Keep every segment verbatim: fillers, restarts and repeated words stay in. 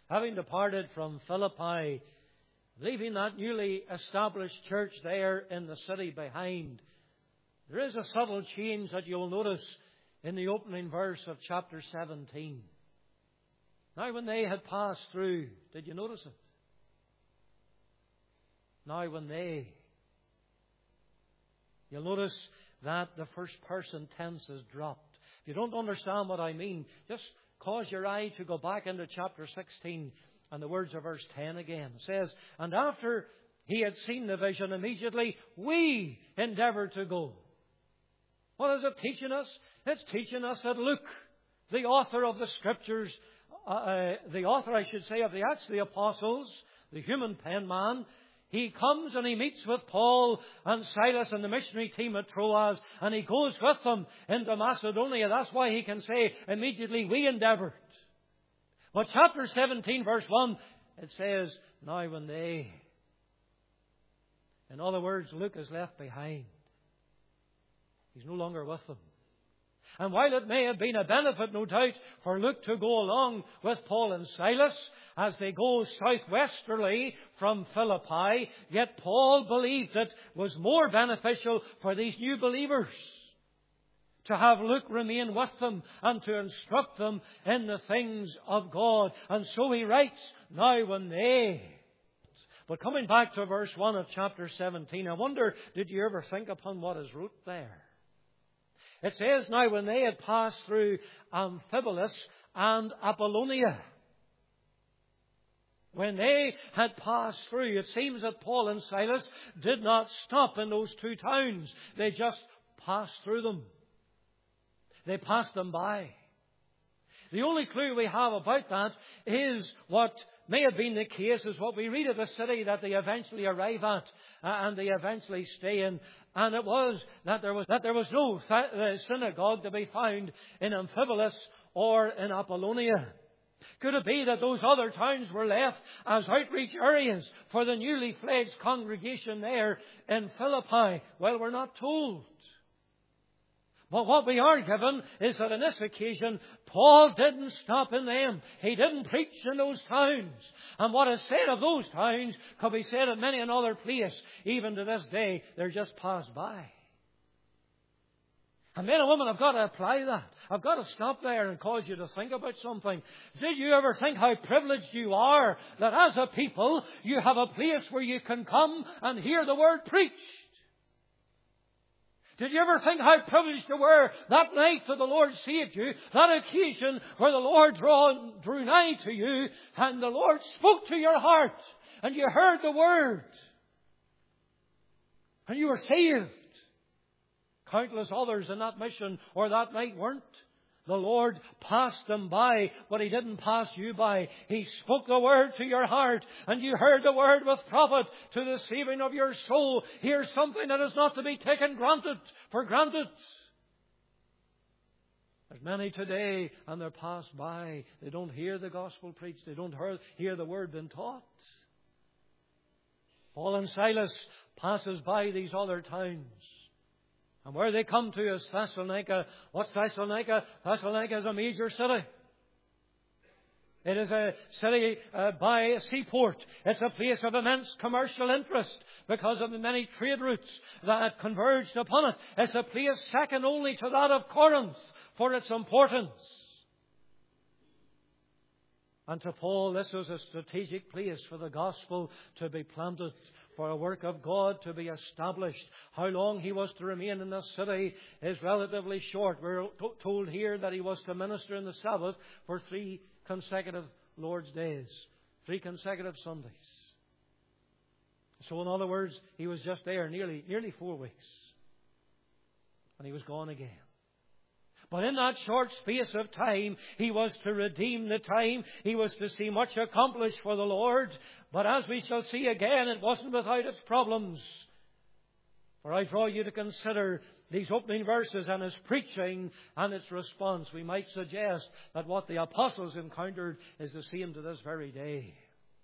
having departed from Philippi, leaving that newly established church there in the city behind, there is a subtle change that you'll notice in the opening verse of chapter seventeen. Now when they had passed through, did you notice it? Now when they... You'll notice that the first person tense is dropped. If you don't understand what I mean, just cause your eye to go back into chapter sixteen and the words of verse ten again. It says, and after he had seen the vision, immediately we endeavoured to go. What is it teaching us? It's teaching us that Luke, the author of the Scriptures, uh, uh, the author, I should say, of the Acts of the Apostles, the human pen man, he comes and he meets with Paul and Silas and the missionary team at Troas, and he goes with them into Macedonia. That's why he can say, immediately we endeavoured. But chapter seventeen, verse one, it says, now when they... In other words, Luke is left behind. He's no longer with them. And while it may have been a benefit, no doubt, for Luke to go along with Paul and Silas as they go southwesterly from Philippi, yet Paul believed it was more beneficial for these new believers to have Luke remain with them and to instruct them in the things of God. And so he writes, now when they... But coming back to verse one of chapter seventeen, I wonder, did you ever think upon what is wrote there? It says, now when they had passed through Amphipolis and Apollonia. When they had passed through, it seems that Paul and Silas did not stop in those two towns. They just passed through them. They passed them by. The only clue we have about that is what may have been the case is what we read of the city that they eventually arrive at uh, and they eventually stay in. And it was that there was that there was no th- synagogue to be found in Amphipolis or in Apollonia. Could it be that those other towns were left as outreach areas for the newly fledged congregation there in Philippi? Well, we're not told. But what we are given is that on this occasion, Paul didn't stop in them. He didn't preach in those towns. And what is said of those towns could be said of many another place. Even to this day, they're just passed by. And men and women, I've got to apply that. I've got to stop there and cause you to think about something. Did you ever think how privileged you are that as a people, you have a place where you can come and hear the word preached? Did you ever think how privileged you were that night that the Lord saved you, that occasion where the Lord drew, drew nigh to you and the Lord spoke to your heart and you heard the word and you were saved? Countless others in that mission or that night weren't. The Lord passed them by, but He didn't pass you by. He spoke the word to your heart, and you heard the word with profit to the saving of your soul. Here's something that is not to be taken granted for granted. There's many today, and they're passed by. They don't hear the gospel preached. They don't hear the word being taught. Paul and Silas passes by these other towns. And where they come to is Thessalonica. What's Thessalonica? Thessalonica is a major city. It is a city uh, by a seaport. It's a place of immense commercial interest because of the many trade routes that converged upon it. It's a place second only to that of Corinth for its importance. And to Paul, this was a strategic place for the gospel to be planted, for a work of God to be established. How long he was to remain in this city is relatively short. We're told here that he was to minister in the Sabbath for three consecutive Lord's days, three consecutive Sundays. So in other words, he was just there nearly, nearly four weeks. And he was gone again. But in that short space of time, he was to redeem the time. He was to see much accomplished for the Lord. But as we shall see again, it wasn't without its problems. For I draw you to consider these opening verses and his preaching and its response. We might suggest that what the apostles encountered is the same to this very day.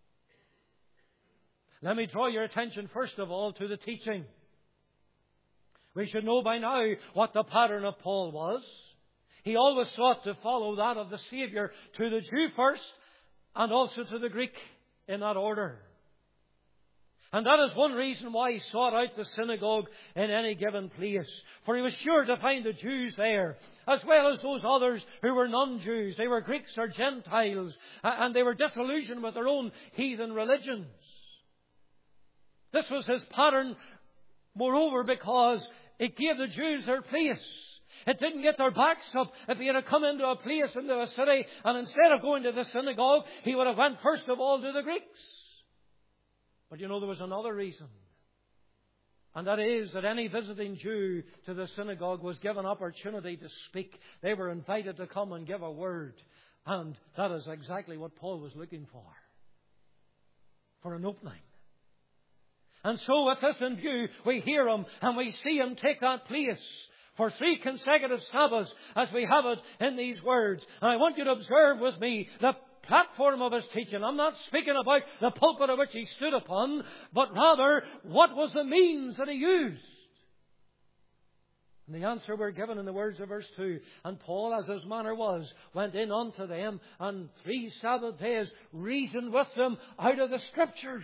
Let me draw your attention first of all to the teaching. We should know by now what the pattern of Paul was. He always sought to follow that of the Saviour, to the Jew first and also to the Greek in that order. And that is one reason why he sought out the synagogue in any given place. For he was sure to find the Jews there, as well as those others who were non-Jews. They were Greeks or Gentiles, and they were disillusioned with their own heathen religions. This was his pattern, moreover, because it gave the Jews their place. It didn't get their backs up. If he had come into a place, into a city, and instead of going to the synagogue, he would have went first of all to the Greeks. But you know, there was another reason. And that is that any visiting Jew to the synagogue was given opportunity to speak. They were invited to come and give a word. And that is exactly what Paul was looking for. For an opening. And so with this in view, we hear him and we see him take that place for three consecutive Sabbaths as we have it in these words. And I want you to observe with me the platform of his teaching. I'm not speaking about the pulpit of which he stood upon, but rather what was the means that he used. And the answer we're given in the words of verse two. And Paul, as his manner was, went in unto them, and three Sabbath days reasoned with them out of the Scriptures.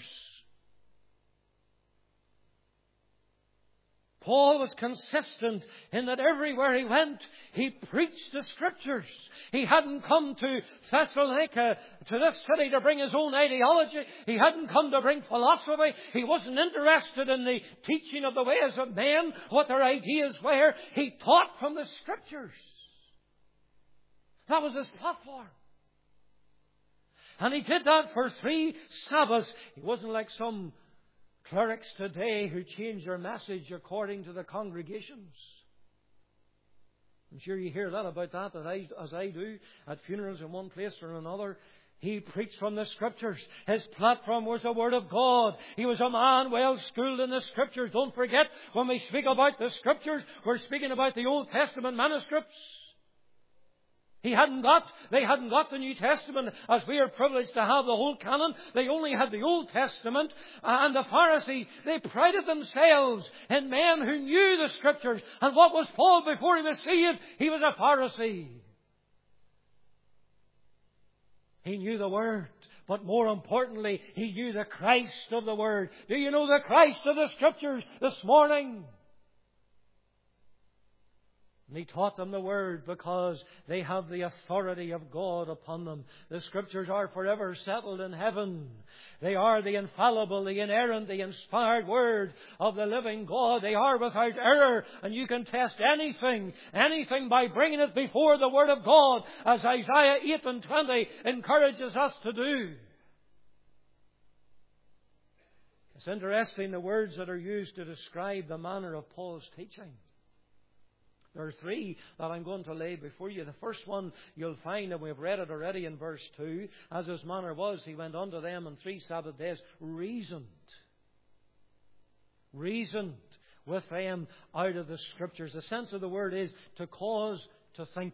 Paul was consistent in that everywhere he went, he preached the Scriptures. He hadn't come to Thessalonica, to this city, to bring his own ideology. He hadn't come to bring philosophy. He wasn't interested in the teaching of the ways of men, what their ideas were. He taught from the Scriptures. That was his platform. And he did that for three Sabbaths. He wasn't like some clerics today who change their message according to the congregations. I'm sure you hear that about that, that I, as I do, at funerals in one place or another. He preached from the Scriptures. His platform was the Word of God. He was a man well schooled in the Scriptures. Don't forget, when we speak about the Scriptures, we're speaking about the Old Testament manuscripts. He hadn't got, they hadn't got the New Testament as we are privileged to have the whole canon. They only had the Old Testament. And the Pharisees, they prided themselves in men who knew the Scriptures. And what was Paul before he was saved? He was a Pharisee. He knew the Word. But more importantly, he knew the Christ of the Word. Do you know the Christ of the Scriptures this morning? And he taught them the Word because they have the authority of God upon them. The Scriptures are forever settled in heaven. They are the infallible, the inerrant, the inspired Word of the living God. They are without error, and you can test anything, anything by bringing it before the Word of God, as Isaiah eight and twenty encourages us to do. It's interesting the words that are used to describe the manner of Paul's teaching. There are three that I'm going to lay before you. The first one you'll find, and we've read it already in verse two. As his manner was, he went unto them on three Sabbath days, reasoned. Reasoned with them out of the Scriptures. The sense of the word is to cause to think.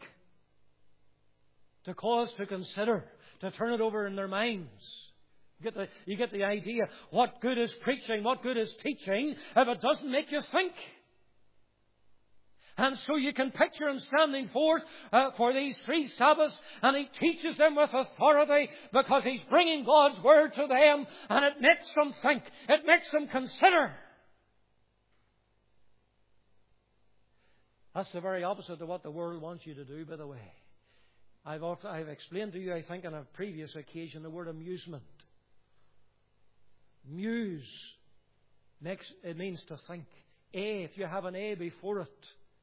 To cause to consider. To turn it over in their minds. You get the, you get the idea. What good is preaching? What good is teaching if it doesn't make you think? And so you can picture him standing forth uh, for these three Sabbaths, and he teaches them with authority because he's bringing God's Word to them, and it makes them think. It makes them consider. That's the very opposite of what the world wants you to do, by the way. I've, often, I've explained to you, I think, on a previous occasion, the word amusement. Muse makes, it means to think. A, if you have an A before it,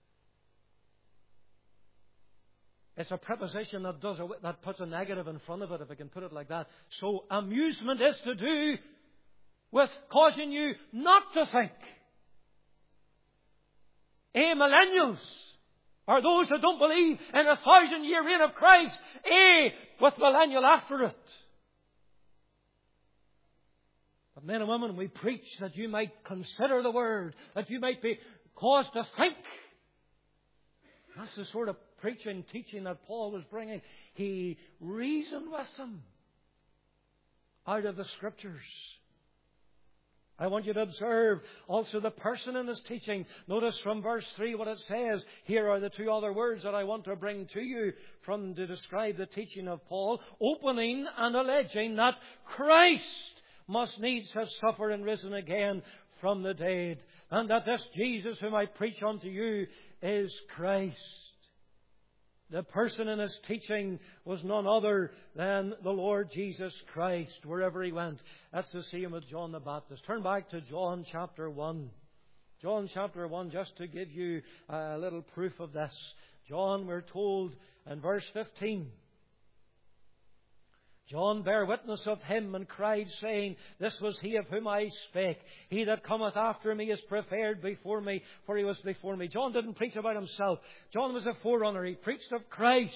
it's a preposition that does a, that puts a negative in front of it, if I can put it like that. So amusement is to do with causing you not to think. Amillennials are those who don't believe in a thousand year reign of Christ. A, with millennial after it. But men and women, we preach that you might consider the Word, that you might be caused to think. That's the sort of preaching, teaching that Paul was bringing. He reasoned with them out of the Scriptures. I want you to observe also the person in his teaching. Notice from verse three what it says. Here are the two other words that I want to bring to you from to describe the teaching of Paul. Opening and alleging that Christ must needs have suffered and risen again from the dead. And that this Jesus whom I preach unto you is Christ. The person in his teaching was none other than the Lord Jesus Christ, wherever he went. That's the same with John the Baptist. Turn back to John chapter one. John chapter one, just to give you a little proof of this. John, we're told in verse fifteen, John bare witness of him and cried, saying, This was he of whom I spake. He that cometh after me is preferred before me, for he was before me. John didn't preach about himself. John was a forerunner. He preached of Christ.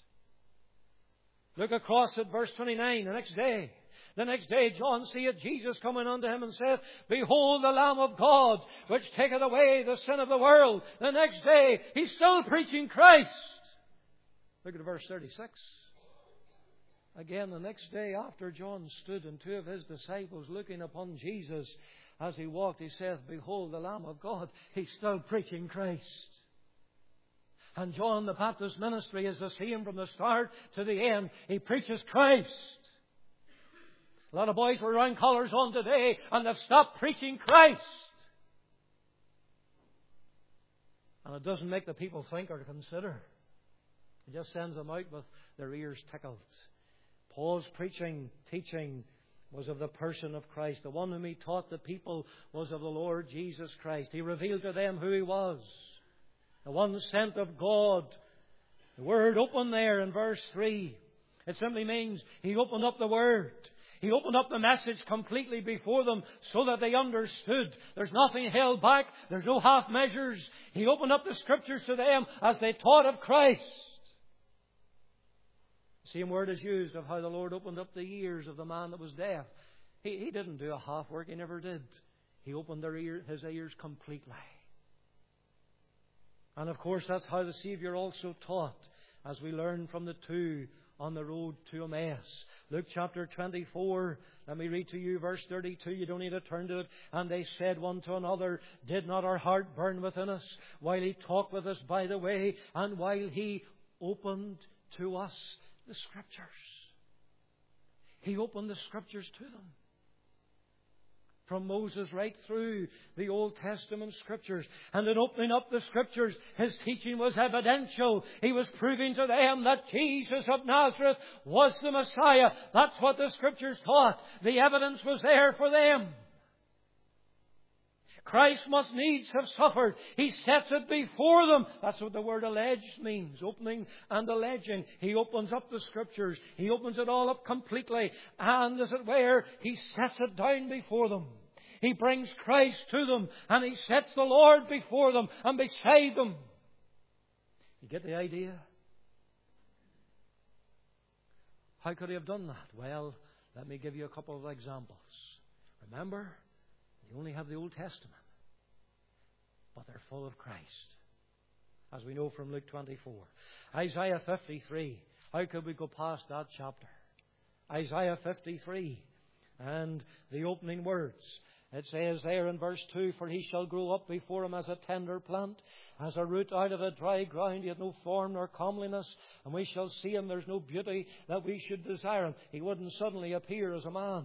Look across at verse twenty-nine, the next day. The next day John seeth Jesus coming unto him and saith, Behold the Lamb of God, which taketh away the sin of the world. The next day he's still preaching Christ. Look at verse thirty-six. Again, the next day after John stood and two of his disciples looking upon Jesus as he walked, he saith, Behold the Lamb of God. He's still preaching Christ. And John the Baptist's ministry is the same from the start to the end. He preaches Christ. A lot of boys with round collars on today and they've stopped preaching Christ. And it doesn't make the people think or consider. It just sends them out with their ears tickled. Paul's preaching, teaching was of the person of Christ. The one whom he taught the people was of the Lord Jesus Christ. He revealed to them who he was. The one sent of God. The word open there in verse three. It simply means he opened up the word. He opened up the message completely before them so that they understood. There's nothing held back. There's no half measures. He opened up the Scriptures to them as they taught of Christ. The same word is used of how the Lord opened up the ears of the man that was deaf. He, he didn't do a half work. He never did. He opened their ear, his ears completely. And of course that's how the Saviour also taught, as we learn from the two on the road to Emmaus. Luke chapter twenty-four, let me read to you verse thirty-two. You don't need to turn to it. And they said one to another, Did not our heart burn within us while he talked with us by the way, and while he opened to us the Scriptures? He opened the Scriptures to them. From Moses right through the Old Testament Scriptures. And in opening up the Scriptures, his teaching was evidential. He was proving to them that Jesus of Nazareth was the Messiah. That's what the Scriptures taught. The evidence was there for them. Christ must needs have suffered. He sets it before them. That's what the word alleged means. Opening and alleging. He opens up the Scriptures. He opens it all up completely. And as it were, he sets it down before them. He brings Christ to them. And he sets the Lord before them and beside them. You get the idea? How could he have done that? Well, let me give you a couple of examples. Remember, you only have the Old Testament, but they're full of Christ, as we know from Luke twenty-four. Isaiah fifty-three. How could we go past that chapter? Isaiah fifty-three and the opening words. It says there in verse two, For he shall grow up before him as a tender plant, as a root out of a dry ground. He hath no form nor comeliness, and we shall see him. There's no beauty that we should desire him. He wouldn't suddenly appear as a man,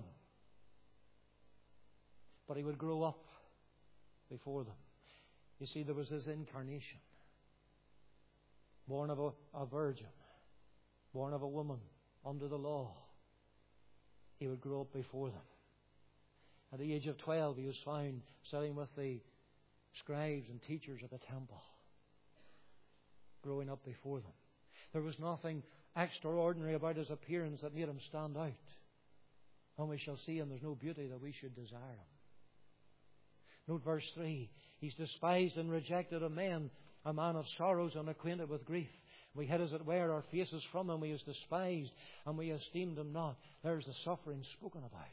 but he would grow up before them. You see, there was his incarnation. Born of a, a virgin. Born of a woman under the law. He would grow up before them. At the age of twelve, he was found sitting with the scribes and teachers of the temple. Growing up before them. There was nothing extraordinary about his appearance that made him stand out. When we shall see him, there's no beauty that we should desire him. Note verse three. He's despised and rejected of men, a man of sorrows and acquainted with grief. We hid, as it were, our faces from him. He was despised, and we esteemed him not. There's the suffering spoken about.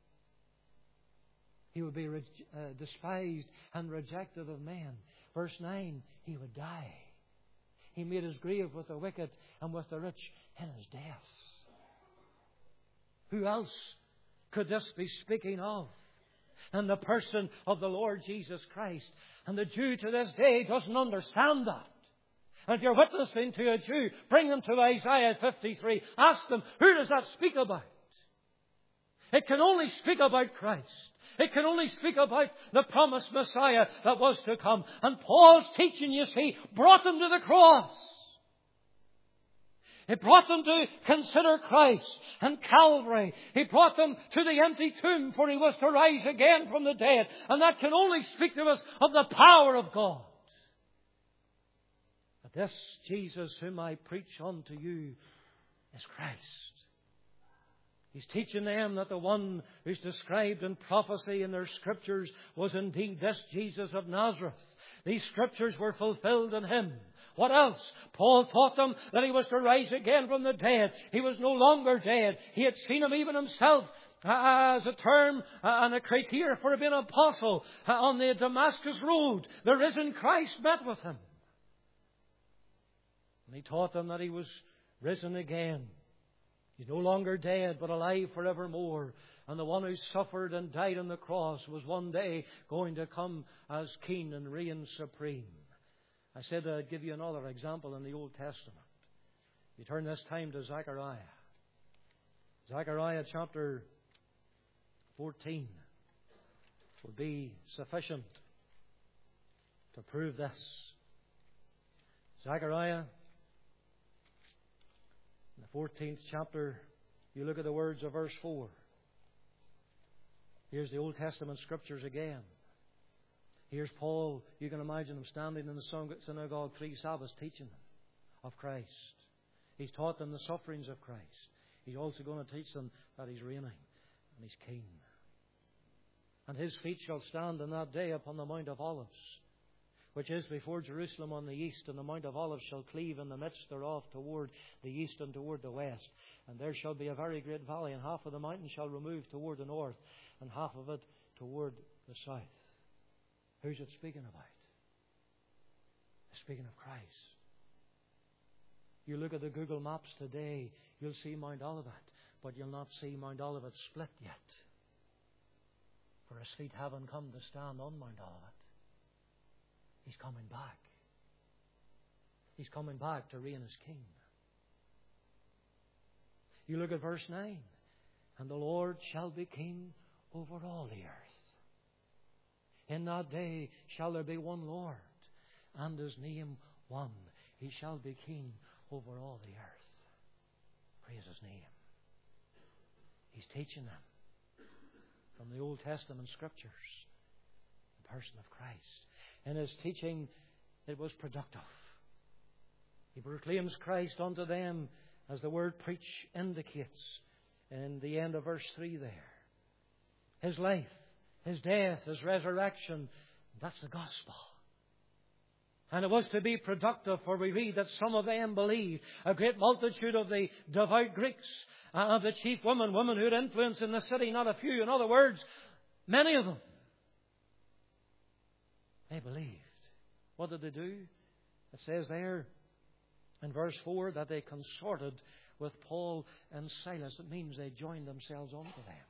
He would be re- uh, despised and rejected of men. Verse nine, he would die. He made his grave with the wicked and with the rich in his death. Who else could this be speaking of? and the person of the Lord Jesus Christ. And the Jew to this day doesn't understand that. And if you're witnessing to a Jew, bring them to Isaiah fifty-three. Ask them, who does that speak about? It can only speak about Christ. It can only speak about the promised Messiah that was to come. And Paul's teaching, you see, brought them to the cross. It brought them to consider Christ and Calvary. He brought them to the empty tomb, for He was to rise again from the dead. And that can only speak to us of the power of God. But this Jesus whom I preach unto you is Christ. He's teaching them that the one who's described in prophecy in their Scriptures was indeed this Jesus of Nazareth. These Scriptures were fulfilled in Him. What else? Paul taught them that He was to rise again from the dead. He was no longer dead. He had seen Him even Himself as a term and a criteria for being an apostle on the Damascus road. The risen Christ met with Him. And He taught them that He was risen again. He's no longer dead, but alive forevermore. And the one who suffered and died on the cross was one day going to come as king and reign supreme. I said I'd give you another example in the Old Testament. You turn this time to Zechariah. Zechariah chapter fourteen will be sufficient to prove this. Zechariah, in the fourteenth chapter, you look at the words of verse four. Here's the Old Testament Scriptures again. Here's Paul. You can imagine him standing in the synagogue three Sabbaths teaching them of Christ. He's taught them the sufferings of Christ. He's also going to teach them that He's reigning and He's King. And His feet shall stand in that day upon the Mount of Olives, which is before Jerusalem on the east, and the Mount of Olives shall cleave in the midst thereof toward the east and toward the west. And there shall be a very great valley, and half of the mountain shall remove toward the north, and half of it toward the south. Who's it speaking about? It's speaking of Christ. You look at the Google Maps today, you'll see Mount Olivet, but you'll not see Mount Olivet split yet. For His feet haven't come to stand on Mount Olivet. He's coming back. He's coming back to reign as King. You look at verse nine. And the Lord shall be King over all the earth. In that day shall there be one Lord, and His name one. He shall be King over all the earth. Praise His name. He's teaching them from the Old Testament Scriptures the person of Christ. In His teaching, it was productive. He proclaims Christ unto them, as the word preach indicates in the end of verse three there. His life, His death, His resurrection, that's the gospel. And it was to be productive, for we read that some of them believed. A great multitude of the devout Greeks and the chief women, women who had influence in the city, not a few. In other words, many of them. They believed. What did they do? It says there in verse four that they consorted with Paul and Silas. It means they joined themselves unto them.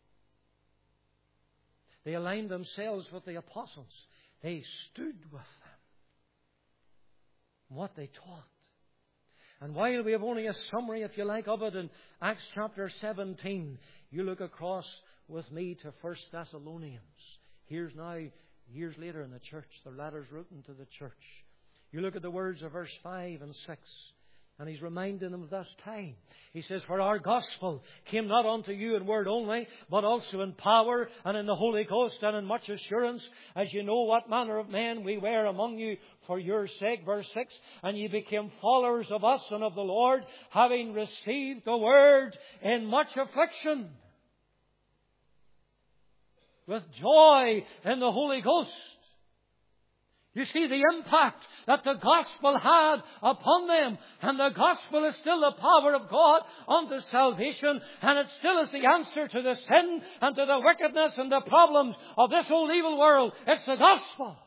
They aligned themselves with the apostles. They stood with them. What they taught. And while we have only a summary, if you like, of it in Acts chapter seventeen, you look across with me to First Thessalonians. Here's now, years later in the church, the letters written to the church. You look at the words of verse five and six. And he's reminding them of this time. He says, for our gospel came not unto you in word only, but also in power and in the Holy Ghost and in much assurance, as you know what manner of men we were among you for your sake. Verse six, and ye became followers of us and of the Lord, having received the word in much affliction, with joy in the Holy Ghost. You see the impact that the gospel had upon them. And the gospel is still the power of God unto salvation. And it still is the answer to the sin and to the wickedness and the problems of this old evil world. It's the gospel.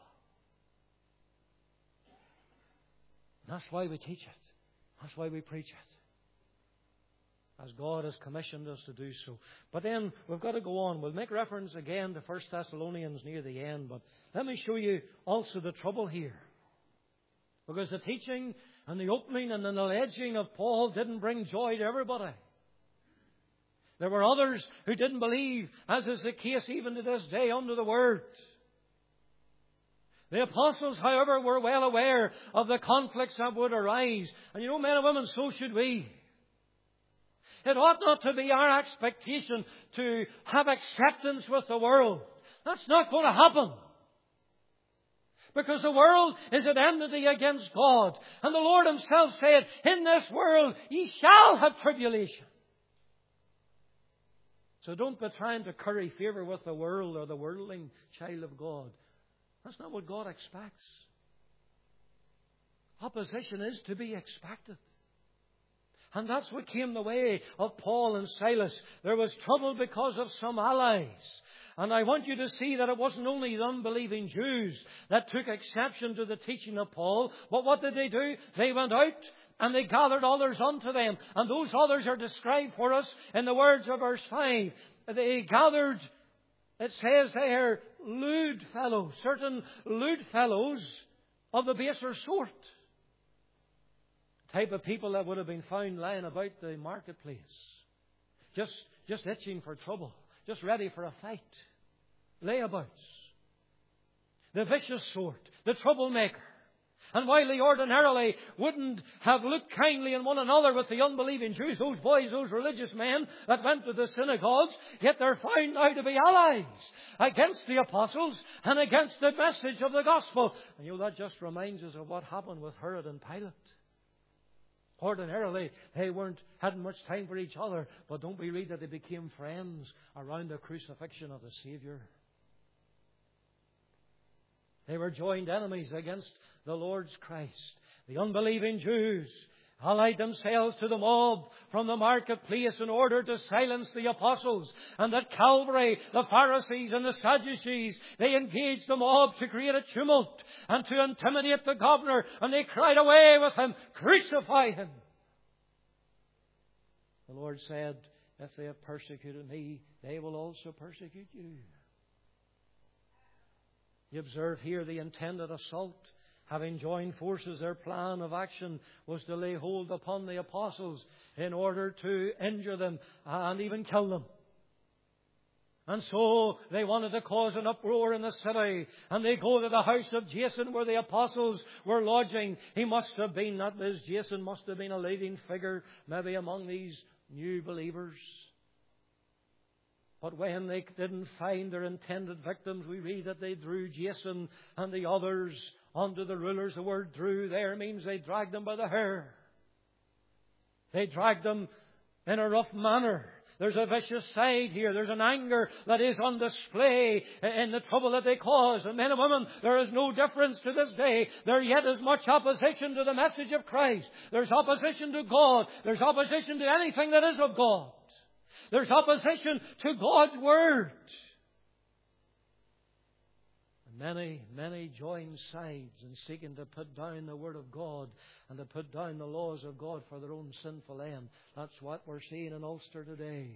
And that's why we teach it. That's why we preach it. as God has commissioned us to do so. But then we've got to go on. We'll make reference again to First Thessalonians near the end. But let me show you also the trouble here. Because the teaching and the opening and the alleging of Paul didn't bring joy to everybody. There were others who didn't believe, as is the case even to this day under the Word. The apostles, however, were well aware of the conflicts that would arise. And you know, men and women, so should we. It ought not to be our expectation to have acceptance with the world. That's not going to happen. Because the world is at enmity against God. And the Lord Himself said, in this world ye shall have tribulation. So don't be trying to curry favour with the world or the worldling child of God. That's not what God expects. Opposition is to be expected. And that's what came the way of Paul and Silas. There was trouble because of some allies. And I want you to see that it wasn't only the unbelieving Jews that took exception to the teaching of Paul. But what did they do? They went out and they gathered others unto them. And those others are described for us in the words of verse five. They gathered, it says there, lewd fellows, certain lewd fellows of the baser sort. Type of people that would have been found lying about the marketplace. Just, just itching for trouble. Just ready for a fight. Layabouts. The vicious sort. The troublemaker. And while they ordinarily wouldn't have looked kindly on one another with the unbelieving Jews, those boys, those religious men that went to the synagogues, yet they're found now to be allies against the apostles and against the message of the gospel. And you know, that just reminds us of what happened with Herod and Pilate. Ordinarily, they weren't hadn't much time for each other, but don't we read that they became friends around the crucifixion of the Saviour? They were joined enemies against the Lord's Christ. The unbelieving Jews allied themselves to the mob from the marketplace in order to silence the apostles. And at Calvary, the Pharisees and the Sadducees, they engaged the mob to create a tumult and to intimidate the governor. And they cried, away with him, crucify him. The Lord said, if they have persecuted me, they will also persecute you. You observe here the intended assault. Having joined forces, their plan of action was to lay hold upon the apostles in order to injure them and even kill them. And so they wanted to cause an uproar in the city. And they go to the house of Jason where the apostles were lodging. He must have been, that is, Jason must have been a leading figure maybe among these new believers. But when they didn't find their intended victims, we read that they drew Jason and the others unto the rulers. The word drew there means they dragged them by the hair. They dragged them in a rough manner. There's a vicious side here. There's an anger that is on display in the trouble that they cause. And men and women, there is no difference to this day. There yet is much opposition to the message of Christ. There's opposition to God. There's opposition to anything that is of God. There's opposition to God's Word. And many, many join sides in seeking to put down the Word of God and to put down the laws of God for their own sinful end. That's what we're seeing in Ulster today.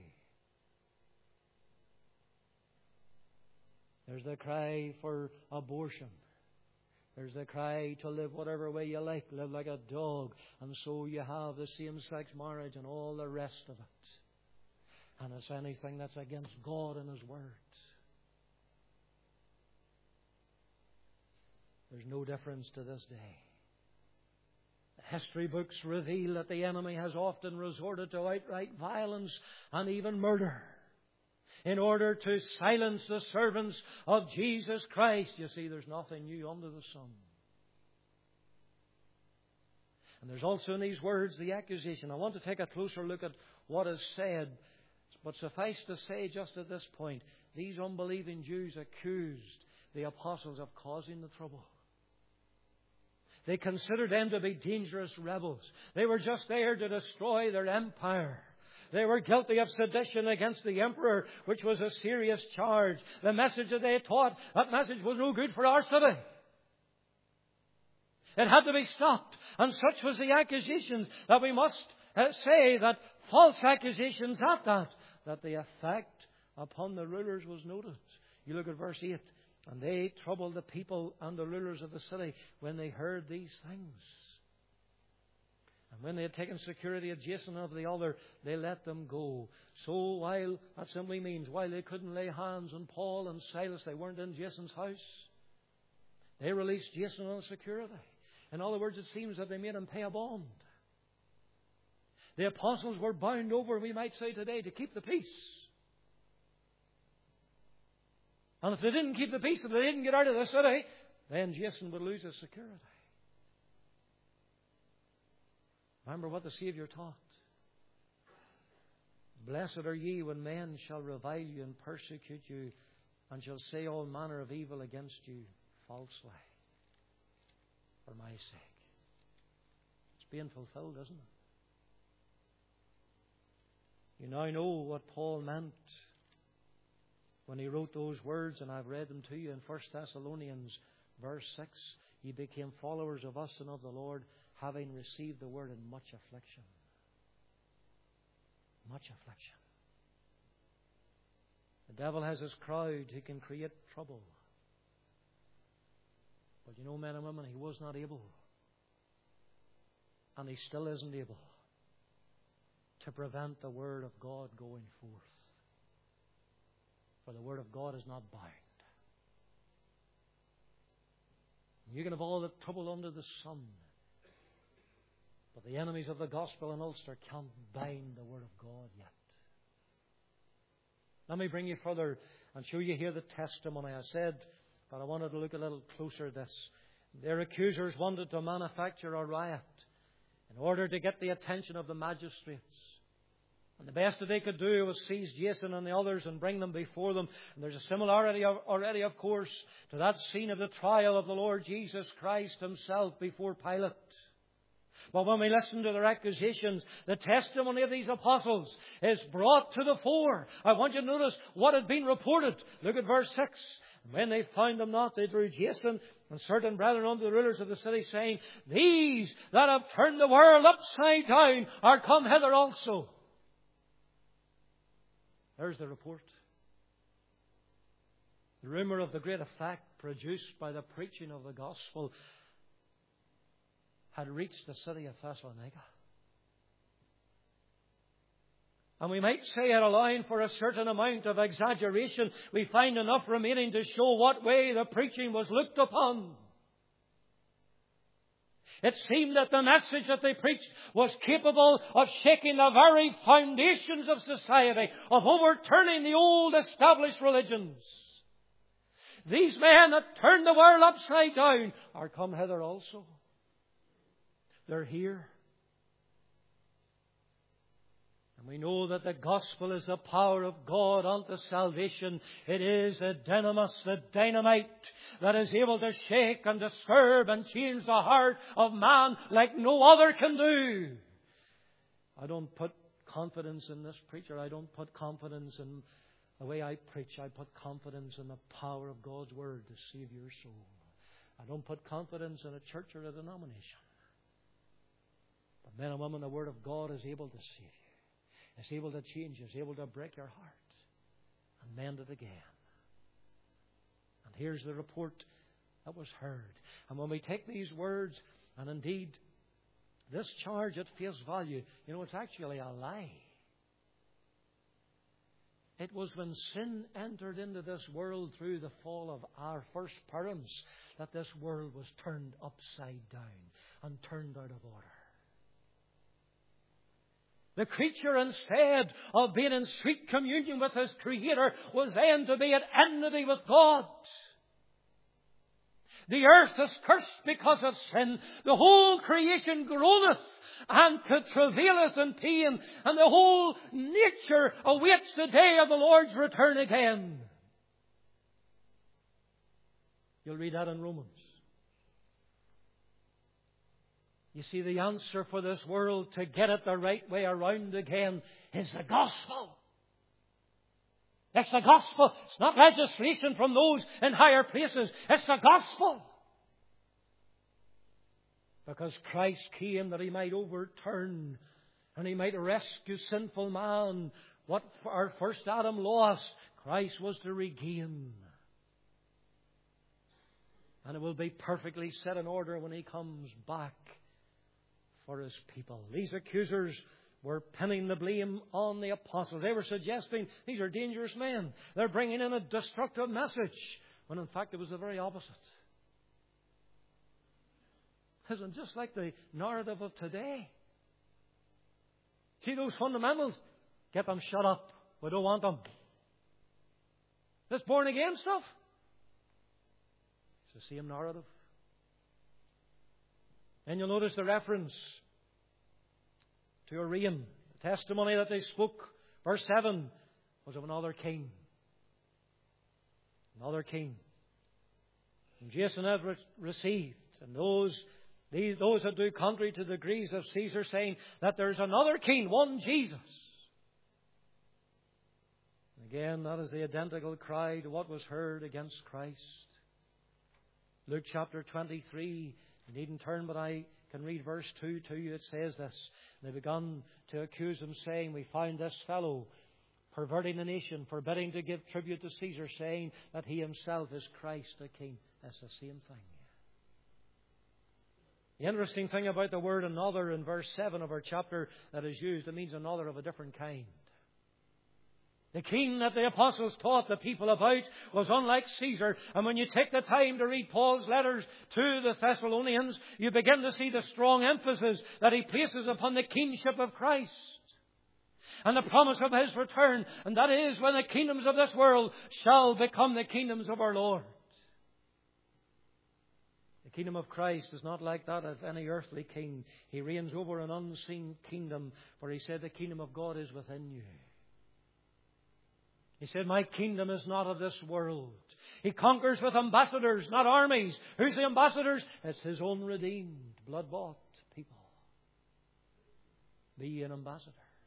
There's the cry for abortion. There's the cry to live whatever way you like, live like a dog. And so you have the same-sex marriage and all the rest of it. And it's anything that's against God and His Word. There's no difference to this day. The history books reveal that the enemy has often resorted to outright violence and even murder in order to silence the servants of Jesus Christ. You see, there's nothing new under the sun. And there's also in these words the accusation. I want to take a closer look at what is said. But suffice to say just at this point, these unbelieving Jews accused the apostles of causing the trouble. They considered them to be dangerous rebels. They were just there to destroy their empire. They were guilty of sedition against the emperor, which was a serious charge. The message that they taught, that message was no good for our city. It had to be stopped. And such was the accusations that we must uh, say that false accusations at that, that the effect upon the rulers was noted. You look at verse eight. And they troubled the people and the rulers of the city when they heard these things. And when they had taken security of Jason and of the other, they let them go. So while, that simply means, while they couldn't lay hands on Paul and Silas, they weren't in Jason's house. They released Jason on security. In other words, it seems that they made him pay a bond. The apostles were bound over, we might say today, to keep the peace. And if they didn't keep the peace, if they didn't get out of the city, then Jason would lose his security. Remember what the Saviour taught. Blessed are ye when men shall revile you and persecute you, and shall say all manner of evil against you falsely for my sake. It's being fulfilled, isn't it? You now know what Paul meant when he wrote those words, and I've read them to you in First Thessalonians verse six. Ye became followers of us and of the Lord, having received the word in much affliction. Much affliction. The devil has his crowd who can create trouble. But you know, men and women, he was not able, and he still isn't able, to prevent the word of God going forth. For the word of God is not bound. You can have all the trouble under the sun, but the enemies of the gospel in Ulster can't bind the word of God yet. Let me bring you further and show you here the testimony. I said, but I wanted to look a little closer at this. Their accusers wanted to manufacture a riot in order to get the attention of the magistrates. And the best that they could do was seize Jason and the others and bring them before them. And there's a similarity already, of course, to that scene of the trial of the Lord Jesus Christ himself before Pilate. But when we listen to their accusations, the testimony of these apostles is brought to the fore. I want you to notice what had been reported. Look at verse six. When they found him not, they drew Jason and certain brethren unto the rulers of the city, saying, These that have turned the world upside down are come hither also. There's the report. The rumour of the great effect produced by the preaching of the gospel had reached the city of Thessalonica. And we might say, at allowing for a certain amount of exaggeration, we find enough remaining to show what way the preaching was looked upon. It seemed that the message that they preached was capable of shaking the very foundations of society, of overturning the old established religions. These men that turned the world upside down are come hither also. They're here. And we know that the gospel is the power of God unto salvation. It is the dynamis, the dynamite, that is able to shake and disturb and change the heart of man like no other can do. I don't put confidence in this preacher. I don't put confidence in the way I preach. I put confidence in the power of God's word to save your soul. I don't put confidence in a church or a denomination. But men and women, the word of God is able to save you. It's able to change you. It's able to break your heart and mend it again. And here's the report that was heard. And when we take these words, and indeed this charge at face value, you know, it's actually a lie. It was when sin entered into this world through the fall of our first parents that this world was turned upside down and turned out of order. The creature, instead of being in sweet communion with his Creator, was then to be at enmity with God. The earth is cursed because of sin. The whole creation groaneth and travaileth in pain, and the whole nature awaits the day of the Lord's return again. You'll read that in Romans. You see, the answer for this world to get it the right way around again is the gospel. It's the gospel. It's not legislation from those in higher places. It's the gospel. Because Christ came that He might overturn And He might rescue sinful man. What our first Adam lost, Christ was to regain. And it will be perfectly set in order when He comes back for His people. These accusers were pinning the blame on the apostles. They were suggesting these are dangerous men. They're bringing in a destructive message, when in fact it was the very opposite. Isn't just like the narrative of today? See those fundamentals? Get them shut up. We don't want them. This born again stuff. It's the same narrative. And you'll notice the reference to a reign. The testimony that they spoke, verse seven, was of another king. Another king. And Jason had re- received. And those, these, those that do contrary to the degrees of Caesar, saying that there's another king, one Jesus. And again, that is the identical cry to what was heard against Christ. Luke chapter twenty-three, you needn't turn, but I can read verse two to you. It says this: they began to accuse Him, saying, we find this fellow perverting the nation, forbidding to give tribute to Caesar, saying that He Himself is Christ the King. That's the same thing. The interesting thing about the word another in verse seven of our chapter that is used, it means another of a different kind. The king that the apostles taught the people about was unlike Caesar. And when you take the time to read Paul's letters to the Thessalonians, you begin to see the strong emphasis that he places upon the kingship of Christ and the promise of His return. And that is when the kingdoms of this world shall become the kingdoms of our Lord. The kingdom of Christ is not like that of any earthly king. He reigns over an unseen kingdom, for He said the kingdom of God is within you. He said, my kingdom is not of this world. He conquers with ambassadors, not armies. Who's the ambassadors? It's His own redeemed, blood-bought people. Be ye an ambassador.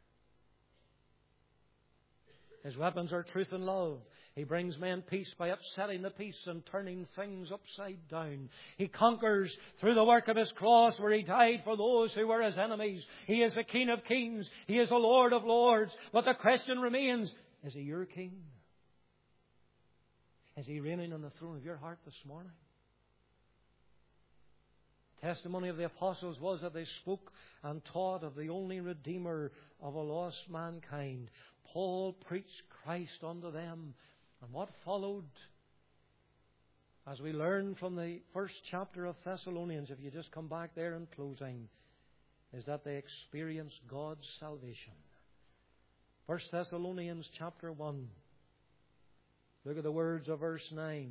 His weapons are truth and love. He brings men peace by upsetting the peace and turning things upside down. He conquers through the work of His cross, where He died for those who were His enemies. He is the King of kings. He is the Lord of lords. But the question remains, is He your King? Is He reigning on the throne of your heart this morning? The testimony of the apostles was that they spoke and taught of the only Redeemer of a lost mankind. Paul preached Christ unto them. And what followed, as we learn from the first chapter of Thessalonians, if you just come back there in closing, is that they experienced God's salvation. First Thessalonians chapter one. Look at the words of verse nine.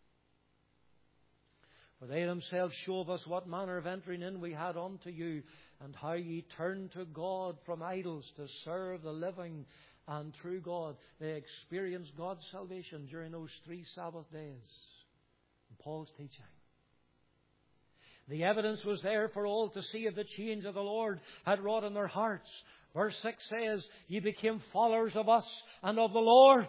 For they themselves show of us what manner of entering in we had unto you, and how ye turned to God from idols to serve the living and true God. They experienced God's salvation during those three Sabbath days in Paul's teaching. The evidence was there for all to see of the change of the Lord had wrought in their hearts. Verse six says, ye became followers of us and of the Lord.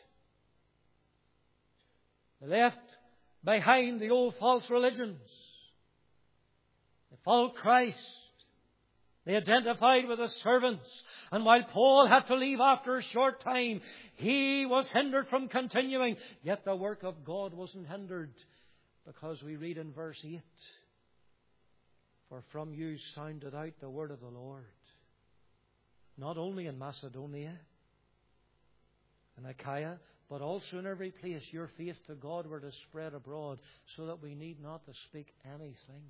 They left behind the old false religions. They followed Christ. They identified with the servants. And while Paul had to leave after a short time, he was hindered from continuing. Yet the work of God wasn't hindered, because we read in verse eight, for from you sounded out the word of the Lord. Not only in Macedonia and Achaia, but also in every place your faith to God were to spread abroad, so that we need not to speak anything.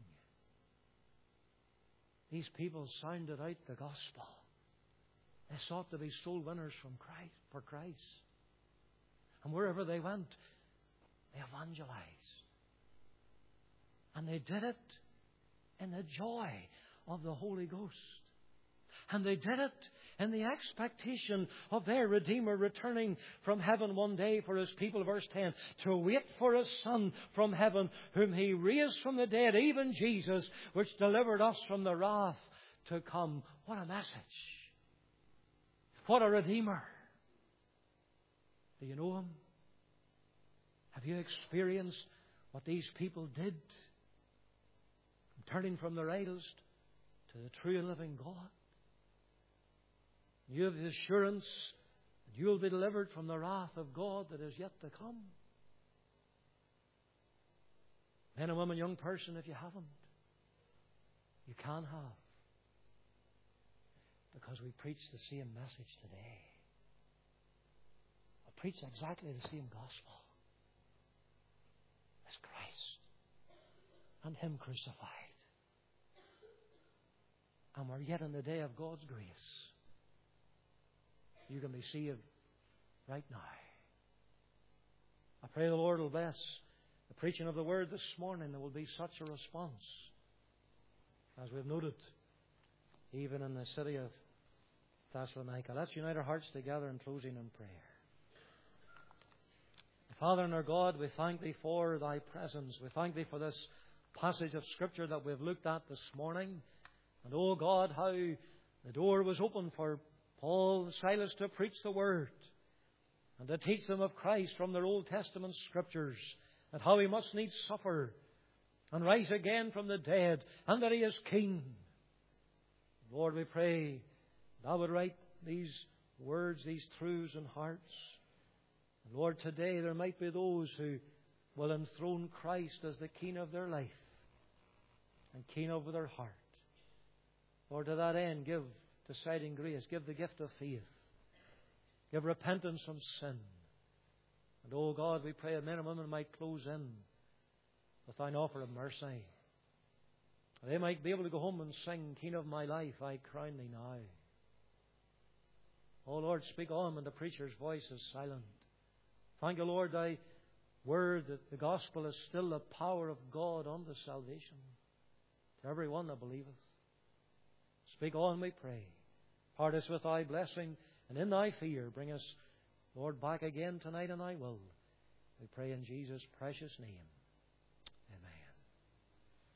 These people sounded out the gospel. They sought to be soul winners from Christ, for Christ. And wherever they went, they evangelized. And they did it in the joy of the Holy Ghost. And they did it in the expectation of their Redeemer returning from heaven one day for His people, verse ten, to wait for His Son from heaven, whom He raised from the dead, even Jesus, which delivered us from the wrath to come. What a message. What a Redeemer. Do you know Him? Have you experienced what these people did? Turning from their idols to the true and living God. You have the assurance that you will be delivered from the wrath of God that is yet to come. Men and women, young person, if you haven't, you can have. Because we preach the same message today. We preach exactly the same gospel as Christ and Him crucified. And we're yet in the day of God's grace. You can be saved right now. I pray the Lord will bless the preaching of the Word this morning. There will be such a response as we've noted, even in the city of Thessalonica. Let's unite our hearts together in closing in prayer. Father and our God, we thank Thee for Thy presence. We thank Thee for this passage of Scripture that we've looked at this morning. And, oh God, how the door was open for Paul and Silas to preach the Word and to teach them of Christ from their Old Testament Scriptures, and how He must needs suffer and rise again from the dead, and that He is King. Lord, we pray Thou would write these words, these truths in hearts. And Lord, today there might be those who will enthrone Christ as the King of their life and King over their heart. Lord, to that end, give deciding grace, give the gift of faith, give repentance from sin. And, oh God, we pray that men and women might close in with Thine offer of mercy. They might be able to go home and sing, King of my life, I crown Thee now. Oh Lord, speak on when the preacher's voice is silent. Thank You, Lord, Thy word that the gospel is still the power of God unto salvation to every one that believeth. Speak on, we pray. Part us with Thy blessing, and in Thy fear bring us, Lord, back again tonight in Thy will. We pray in Jesus' precious name.